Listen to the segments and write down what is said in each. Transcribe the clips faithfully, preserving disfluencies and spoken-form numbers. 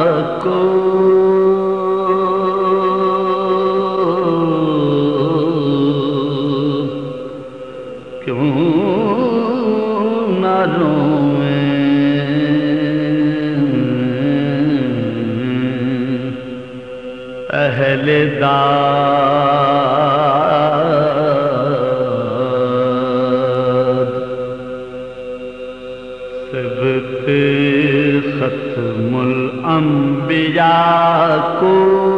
کو کیوں نہ روئیں اہل داد سبت ختم الانبیاء کو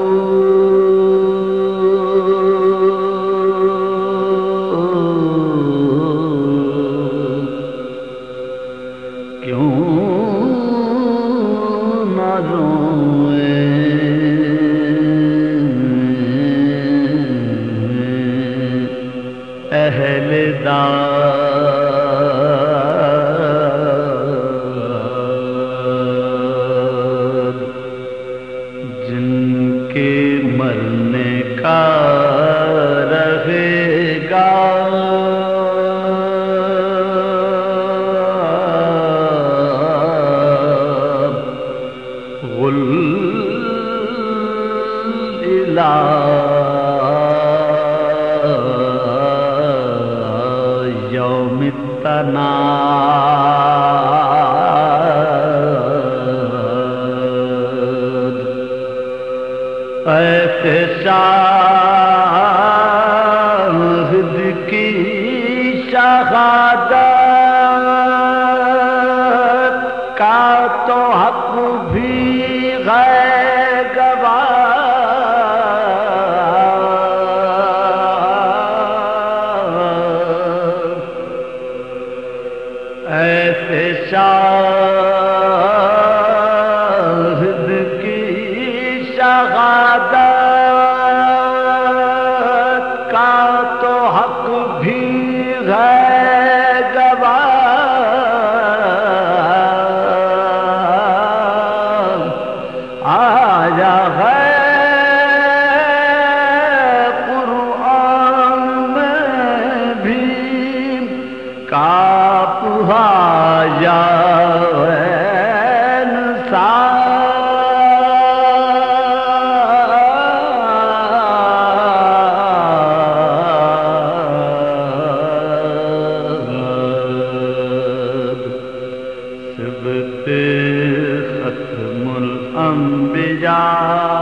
کیوں نہ روئیں اہل داد جن کے مرنے کا رہے گا غل الہ یوم التناد ایسے شاہد کی شہادت کا تو حق بھی ہے گواہ ایسے شاہد کی شہادت کا تو حق بھی ہے گواہ آیا ہے قرآن میں بھی کاپ یا سبت ختم الانبیاء